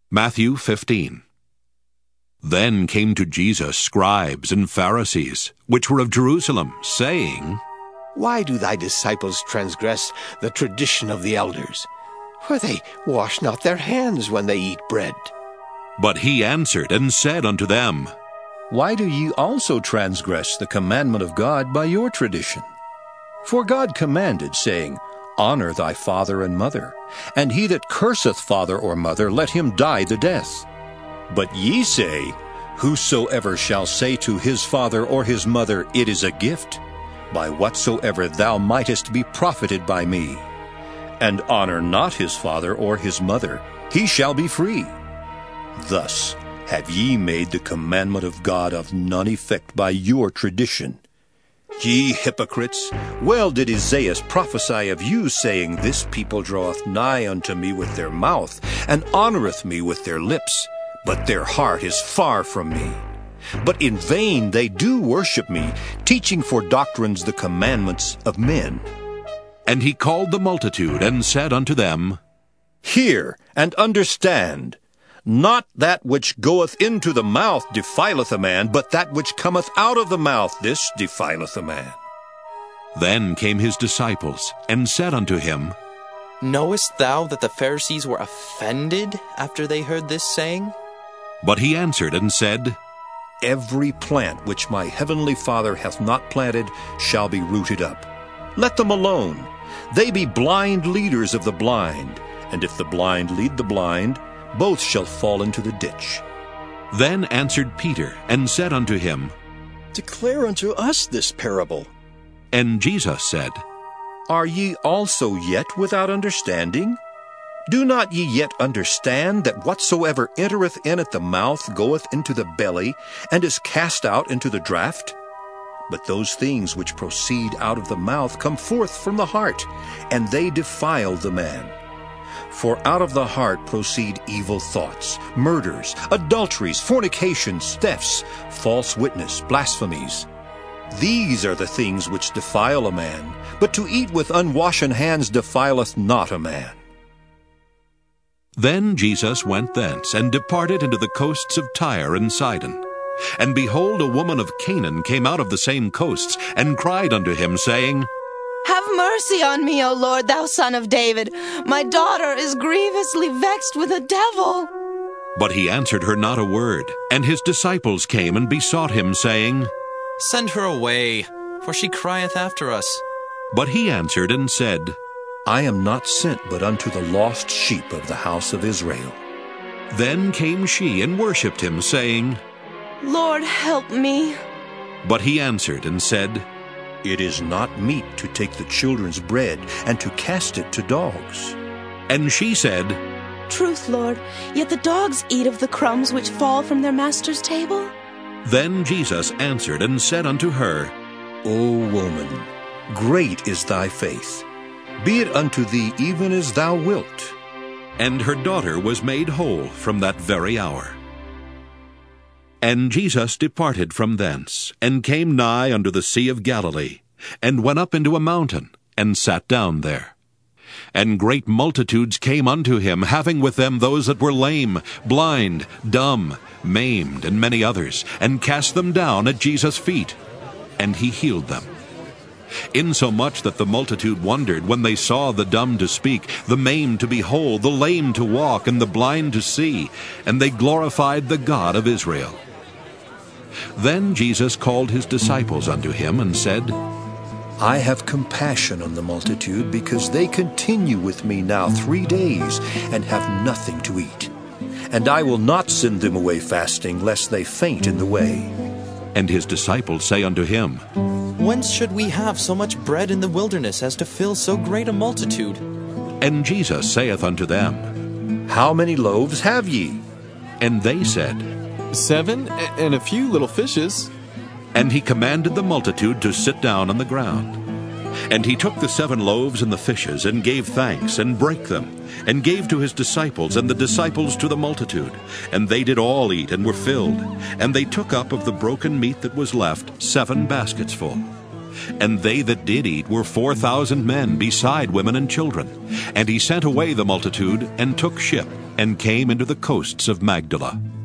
Matthew 15. Then came to Jesus scribes and Pharisees, which were of Jerusalem, saying, Why do thy disciples transgress the tradition of the elders? For they wash not their hands when they eat bread. But he answered and said unto them, Why do ye also transgress the commandment of God by your tradition? For God commanded, saying, Honor thy father and mother, and he that curseth father or mother, let him die the death. But ye say, Whosoever shall say to his father or his mother, It is a gift, by whatsoever thou mightest be profited by me, and honor not his father or his mother, he shall be free. Thus have ye made the commandment of God of none effect by your tradition. Ye hypocrites, well did Isaiah prophesy of you, saying, This people draweth nigh unto me with their mouth, and honoureth me with their lips, but their heart is far from me. But in vain they do worship me, teaching for doctrines the commandments of men. And he called the multitude, and said unto them, Hear and understand. Not that which goeth into the mouth defileth a man, but that which cometh out of the mouth, this defileth a man. Then came his disciples, and said unto him, Knowest thou that the Pharisees were offended after they heard this saying? But he answered and said, Every plant which my heavenly Father hath not planted shall be rooted up. Let them alone. They be blind leaders of the blind, and if the blind lead the blind, both shall fall into the ditch. Then answered Peter, and said unto him, Declare unto us this parable. And Jesus said, Are ye also yet without understanding? Do not ye yet understand that whatsoever entereth in at the mouth goeth into the belly, and is cast out into the draught? But those things which proceed out of the mouth come forth from the heart, and they defile the man. For out of the heart proceed evil thoughts, murders, adulteries, fornications, thefts, false witness, blasphemies. These are the things which defile a man, but to eat with unwashen hands defileth not a man. Then Jesus went thence, and departed into the coasts of Tyre and Sidon. And behold, a woman of Canaan came out of the same coasts, and cried unto him, saying, Have mercy on me, O Lord, thou Son of David. My daughter is grievously vexed with a devil. But he answered her not a word. And his disciples came and besought him, saying, Send her away, for she crieth after us. But he answered and said, I am not sent but unto the lost sheep of the house of Israel. Then came she and worshipped him, saying, Lord, help me. But he answered and said, It is not meet to take the children's bread and to cast it to dogs. And she said, Truth, Lord, yet the dogs eat of the crumbs which fall from their master's table. Then Jesus answered and said unto her, O woman, great is thy faith. Be it unto thee even as thou wilt. And her daughter was made whole from that very hour. And Jesus departed from thence, and came nigh unto the sea of Galilee, and went up into a mountain, and sat down there. And great multitudes came unto him, having with them those that were lame, blind, dumb, maimed, and many others, and cast them down at Jesus' feet. And he healed them. Insomuch that the multitude wondered when they saw the dumb to speak, the maimed to be whole, the lame to walk, and the blind to see, and they glorified the God of Israel. Then Jesus called his disciples unto him, and said, I have compassion on the multitude, because they continue with me now 3 days, and have nothing to eat. And I will not send them away fasting, lest they faint in the way. And his disciples say unto him, Whence should we have so much bread in the wilderness as to fill so great a multitude? And Jesus saith unto them, How many loaves have ye? And they said, 7, and a few little fishes. And he commanded the multitude to sit down on the ground. And he took the 7 loaves and the fishes, and gave thanks, and brake them, and gave to his disciples, and the disciples to the multitude. And they did all eat, and were filled. And they took up of the broken meat that was left 7 baskets full. And they that did eat were 4,000 men, beside women and children. And he sent away the multitude, and took ship, and came into the coasts of Magdala.